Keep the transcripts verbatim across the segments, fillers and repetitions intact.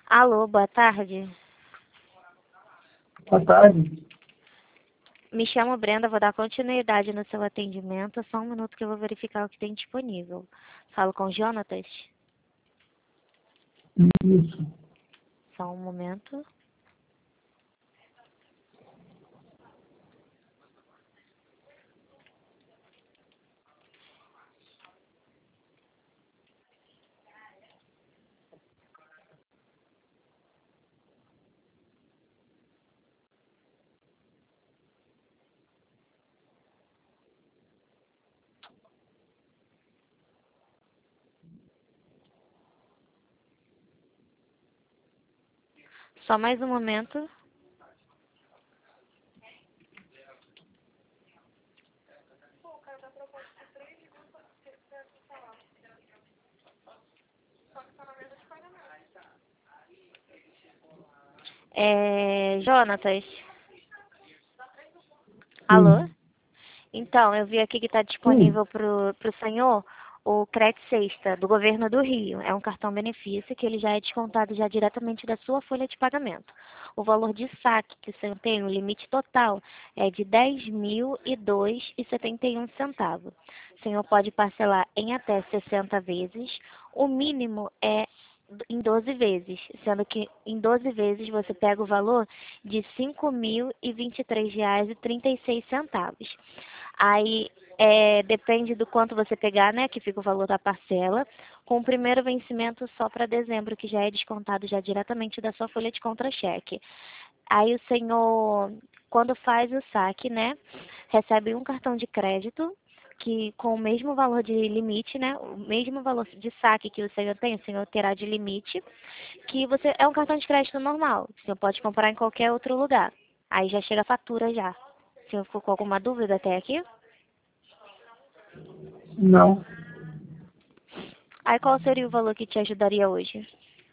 Alô, boa tarde. Boa tarde. Me chamo Brenda, vou dar continuidade no seu atendimento. Só um minuto que eu vou verificar o que tem disponível. Falo com o Jonatas? Isso. Só um momento. Só mais um momento. É, Jonatas? Alô? Sim. Então, eu vi aqui que está Sim. disponível para o senhor o Crédito Sexta, do Governo do Rio. É um cartão benefício que ele já é descontado já diretamente da sua folha de pagamento. O valor de saque que o senhor tem, o limite total, é de dez mil e dois reais e setenta e um centavos. O senhor pode parcelar em até sessenta vezes. O mínimo é em doze vezes, sendo que em doze vezes você pega o valor de cinco mil e vinte e três reais e trinta e seis centavos. Aí é, depende do quanto você pegar, né, que fica o valor da parcela, com o primeiro vencimento só para dezembro, que já é descontado já diretamente da sua folha de contra-cheque. Aí o senhor, quando faz o saque, né, recebe um cartão de crédito, que com o mesmo valor de limite, né, o mesmo valor de saque que o senhor tem, o senhor terá de limite, que você é um cartão de crédito normal, o senhor pode comprar em qualquer outro lugar. Aí já chega a fatura já. O senhor ficou com alguma dúvida até aqui? Não. Aí qual seria o valor que te ajudaria hoje?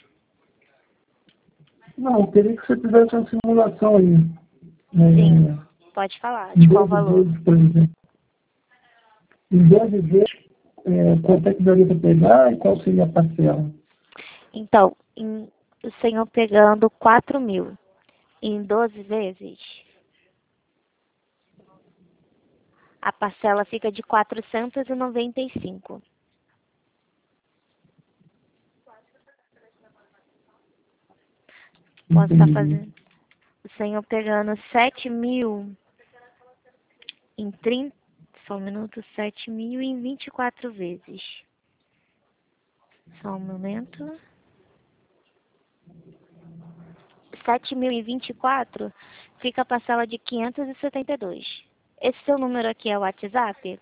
Não, eu queria que você fizesse uma simulação aí. Sim, É, pode falar. De em qual doze valor? vezes, por exemplo. Em doze vezes, é, quanto é que daria para pegar e qual seria a parcela? Então, em- o senhor pegando quatro mil em doze vezes, a parcela fica de quatrocentos e noventa e cinco. Posso estar Entendi. fazendo. O senhor pegando sete mil em trinta. Só um minuto, sete mil em vinte e quatro vezes. Só um momento. Sete mil e vinte e quatro fica a parcela de quinhentos e setenta e dois. Esse seu número aqui é o WhatsApp?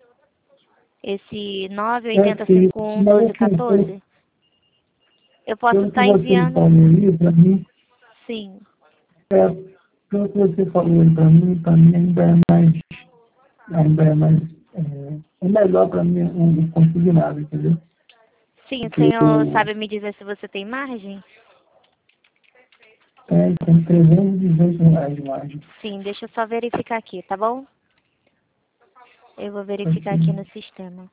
Esse nove É, oito sim, cinco um mas doze assim, pelo, quatorze? Eu posso pelo que estar você me enviando. falou aí, para mim, Sim. é, pelo que você falou aí para mim, para mim ainda é mais, ainda é mais, é, é melhor para mim um, um consignado, entendeu? Sim, o Porque senhor eu sabe me dizer se você tem margem? tenho, tenho trezentos e dezoito reais de margem. Sim, deixa eu só verificar aqui, tá bom? Eu vou verificar aqui Assim, no sistema.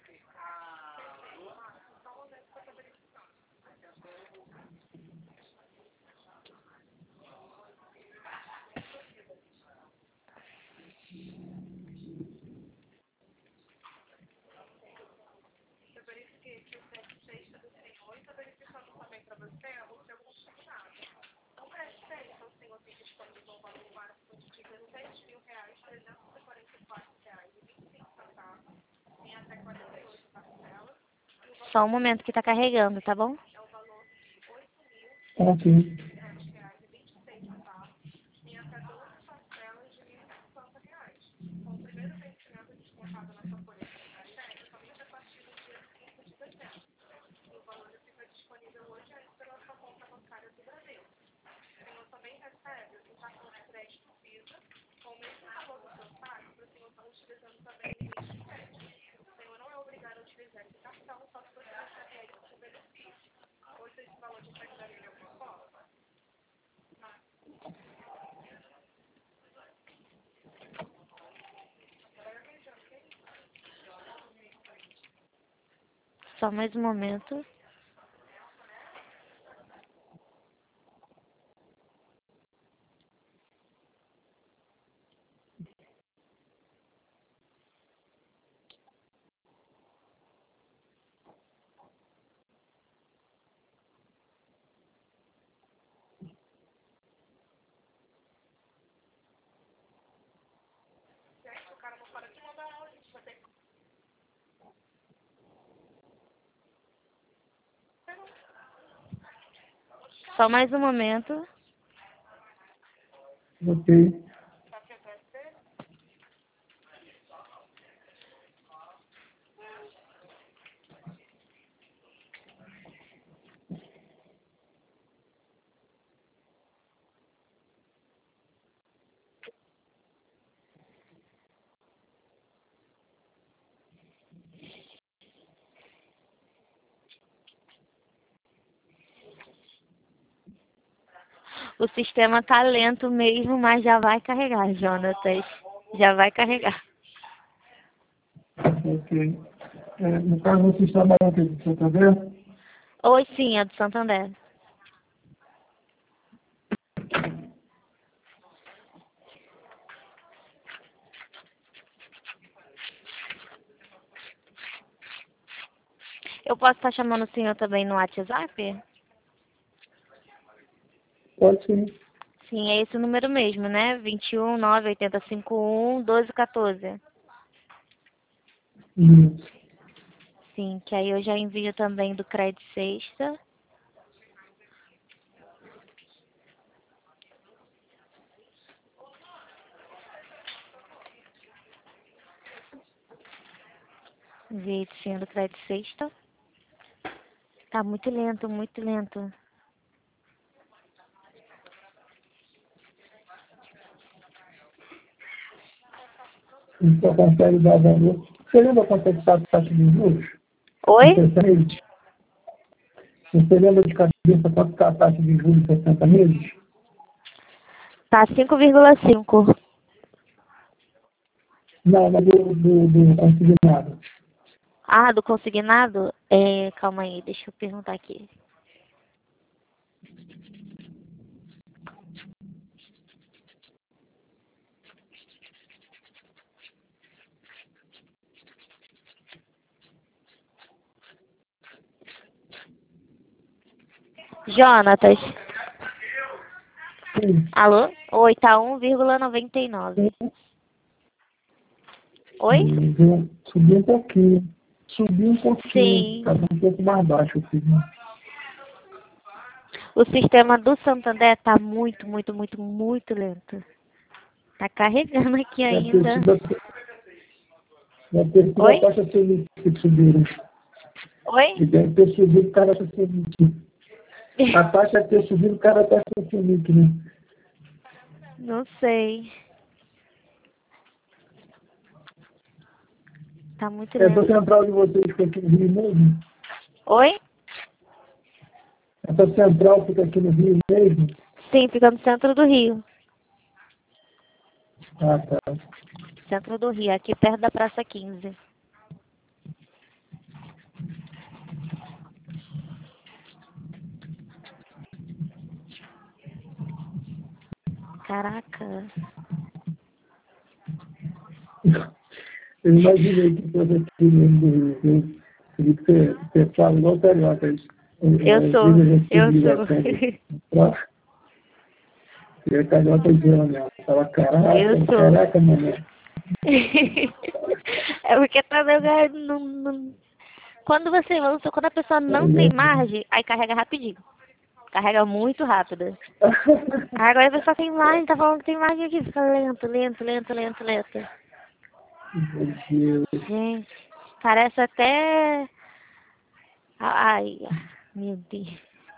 Só um momento que tá carregando, tá bom? ok. Só mais um momento. só mais um momento. Ok. O sistema tá lento mesmo, mas já vai carregar, Jonatas. Já vai carregar. Ok. É, no caso, vocês trabalham aqui do Santander? Oi, sim, é do Santander. Eu posso estar chamando o senhor também no WhatsApp? Pode sim. Sim, é esse o número mesmo, né? vinte e um, nove, oitenta e cinco, um, doze, quatorze. Isso. Sim, que aí eu já envio também do Crédito Sexta. Enviei sim do Crédito Sexta. Tá muito lento, muito lento. Então, consegue dar valor. Você lembra quanto é que está a taxa de juros? Oi? Em sessenta meses? Você lembra de cabeça quanto está a taxa de juros em sessenta meses? Tá cinco vírgula cinco. Não, mas do, do, do consignado. Ah, do consignado? É, calma aí, deixa eu perguntar aqui. Jonatas. Sim. Alô? Oi, tá um vírgula noventa e nove. Oi? Deu- Subiu um pouquinho. Subiu um pouquinho. Sim. Estava um pouco mais baixo aqui. Né? O sistema do Santander tá muito, muito, muito, muito lento. Tá carregando aqui Deve ter ainda. sido a, deve ter sido a Oi? taxa Selic que subiram. Oi? E deve ter subido o cara da Selic. A taxa deve ter subido o cara da taxa Selic, né? Não sei. Tá muito Essa lento. central de vocês fica aqui no Rio mesmo? Oi? Essa central fica aqui no Rio mesmo? Sim, fica no centro do Rio. Ah, tá. Centro do Rio, aqui perto da Praça quinze. Caraca. Eu imaginei que fosse aqui mesmo do Rio. Eu queria que você, você fala igual cariocas. Eu sou, eu sou. Eu é carioca de né? Fala, Eu caraca, sou. caraca, mano. É porque tá lugar não, não... Quando você lança, quando a pessoa não tem margem, aí carrega rapidinho. Carrega muito rápido. Agora a pessoa tem margem, tá falando que tem margem aqui, fica lento, lento, lento, lento, lento. Meu Deus. Gente, parece até... Ai, meu Deus.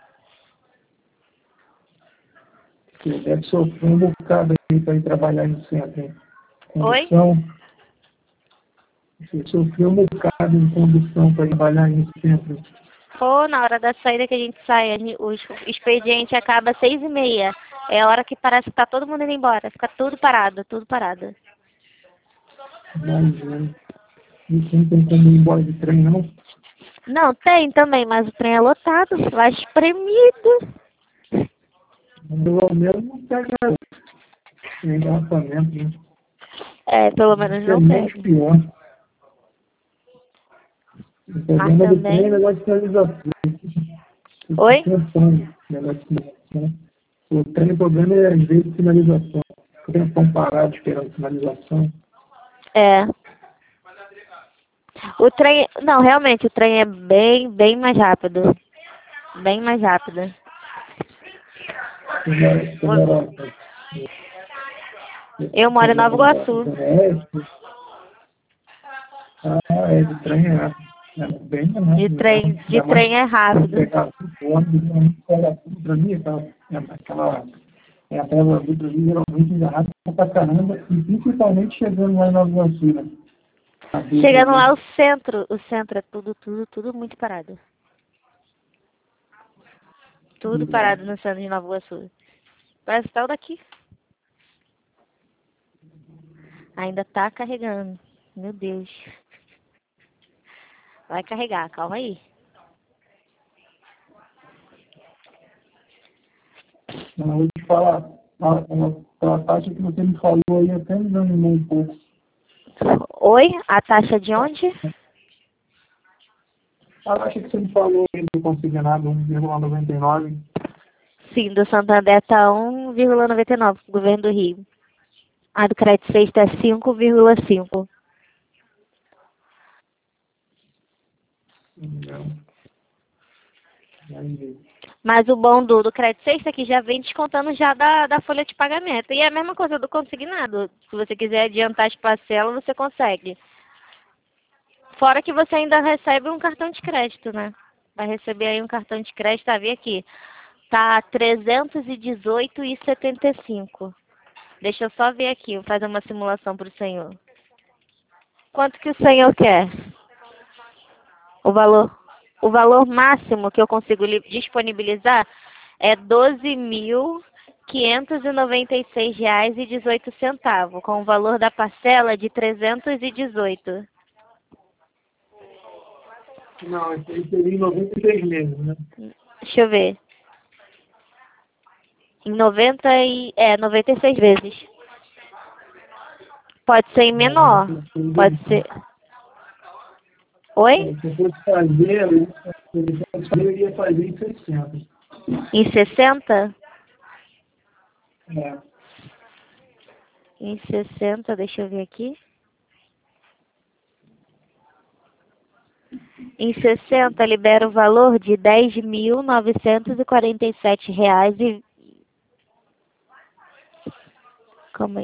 Você deve sofrer um bocado aí para ir trabalhar no centro. Hein? Oi? Condução. Você sofreu um bocado em condução para trabalhar no centro. Pô, na hora da saída que a gente sai, a gente- o expediente acaba às seis e meia. É a hora que parece que tá todo mundo indo embora. Fica tudo parado, tudo parado. Imagina. E não tem como ir embora de trem, não? Não, tem também, mas o trem é lotado, lá espremido. Pelo menos não pega engarrafamento, né? É, pelo menos Isso é não menos pega. pior. O Mas problema do trem é o também... negócio de sinalização. Oi? Tempão, negócio de sinalização. O trem, o problema é às vezes sinalização. O tempão parado esperando sinalização. É. O trem... Não, realmente, o trem é bem, bem mais rápido. Bem mais rápido. Você mora, você mora, Eu moro você em Nova mora Iguaçu. no Oeste? Ah, é de trem rápido. É bem De rápido. É, trem, de é mais trem é rápido. pegar cinco ônibus, né? Pegar tudo pra mim, aquela, é, aquela é, a tela ali pra mim, geralmente é rápido pra caramba, e principalmente chegando lá em Nova Iguaçu, né? A Dutra Chegando ali. lá, o centro, o centro é tudo, tudo, tudo muito parado. Tudo parado no centro de Nova Iguaçu. Parece tal daqui. Ainda tá carregando. Meu Deus. Vai carregar, calma aí. Eu vou te falar, a, a taxa que você me falou aí até me desanimou um pouco. Oi? A taxa de onde? A taxa que você me falou aí do consignado um vírgula noventa e nove. Sim, do Santander tá um vírgula noventa e nove, governo do Rio. A do Crédito Sexta é cinco vírgula cinco. Não. Aí, Mas o bom do, do Crédito Sexta é que já vem descontando já da, da folha de pagamento. E é a mesma coisa do consignado. Se você quiser adiantar as parcelas, você consegue. Fora que você ainda recebe um cartão de crédito, né? Vai receber aí um cartão de crédito, tá? Vê aqui. Tá trezentos e dezoito reais e setenta e cinco. Deixa eu só ver aqui, vou fazer uma simulação para o senhor. Quanto que o senhor quer? O valor, o valor máximo que eu consigo li- disponibilizar é doze mil quinhentos e noventa e seis reais e dezoito centavos, com o valor da parcela de trezentos e dezoito. não, isso aí seria em noventa e seis meses, né? Deixa eu ver. Em noventa e, é, noventa e seis vezes. Pode ser em Não, menor. isso aí Pode ser. Oi? é, se eu fosse fazer, eu, se eu fosse fazer, eu ia fazer em sessenta. Em sessenta? É. Em sessenta, deixa eu ver aqui. Em sessenta, libera o valor de dez mil novecentos e quarenta e sete reais e... Calma aí.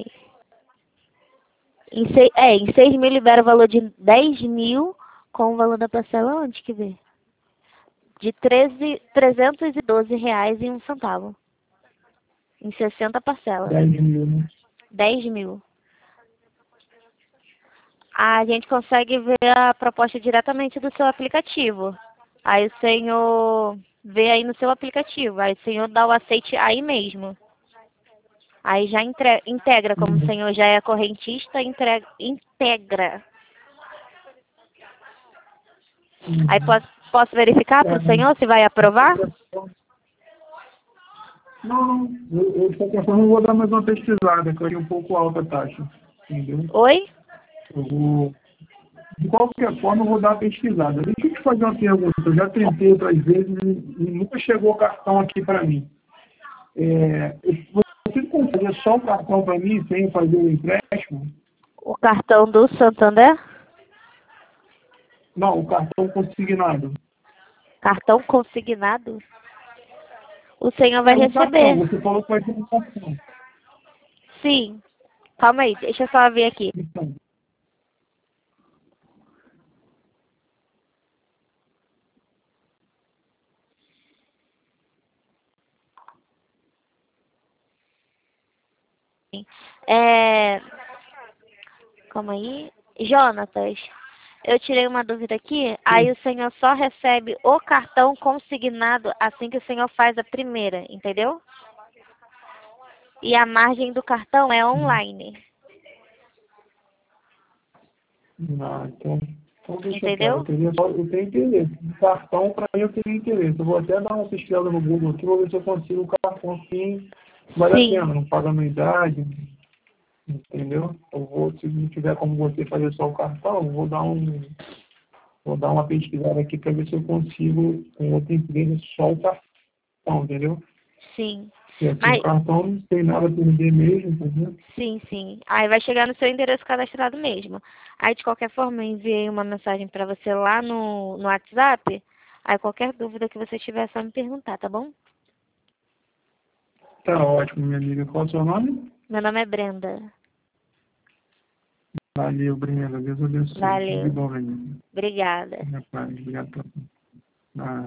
Em seis, é, em seis mil libera o valor de dez mil com o valor da parcela, onde que vê? De treze, trezentos e doze reais e um centavo. Em sessenta parcelas. dez mil, né? dez mil. A gente consegue ver a proposta diretamente do seu aplicativo. Aí o senhor vê aí no seu aplicativo. Aí o senhor dá o aceite aí mesmo. Aí já entre- integra, como o senhor já é correntista, entrega, integra. Aí Uhum. posso, posso verificar para o senhor se vai aprovar? Não, não. Eu, eu, de qualquer forma, eu vou dar mais uma pesquisada, que eu achei um pouco alta a taxa. Entendeu? Oi? Eu vou, de qualquer forma, eu vou dar uma pesquisada. Deixa eu te fazer uma pergunta. Eu já tentei outras vezes e, e nunca chegou o cartão aqui para mim. É, eu- você consegue fazer só o cartão para mim sem fazer o empréstimo? O cartão do Santander? Não, o cartão consignado. Cartão consignado? O senhor vai É um cartão, receber. você falou que vai ter um cartão. Sim. Calma aí, deixa eu só ver aqui. Então, É... Calma aí. Jonatas, eu tirei uma dúvida aqui. Aí o senhor só recebe o cartão consignado assim que o senhor faz a primeira, entendeu? E a margem do cartão é online, não, então, então deixa quieto. Eu, entendeu? queria só, eu tenho interesse. O cartão, para mim, eu tenho interesse. Eu vou até dar uma pesquisada no Google aqui, vou ver se eu consigo o cartão assim, vale a pena, Sim, não paga anuidade, entendeu? Eu vou, se não tiver como você fazer só o cartão, eu vou dar um, vou dar uma pesquisada aqui para ver se eu consigo com outra empresa só o cartão, entendeu? sim. E assim, o Mas, cartão não tem nada a perder mesmo, entendeu? sim, sim. Aí vai chegar no seu endereço cadastrado mesmo. Aí, de qualquer forma, eu enviei uma mensagem para você lá no, no WhatsApp. Aí, qualquer dúvida que você tiver, é só me perguntar, tá bom? Tá ótimo, minha amiga. Qual é o seu nome? Meu nome é Brenda. Valeu, Brenda. Deus abençoe. Valeu. Tudo de bom, minha amiga. Obrigada. Minha paz. Obrigado por... Ah.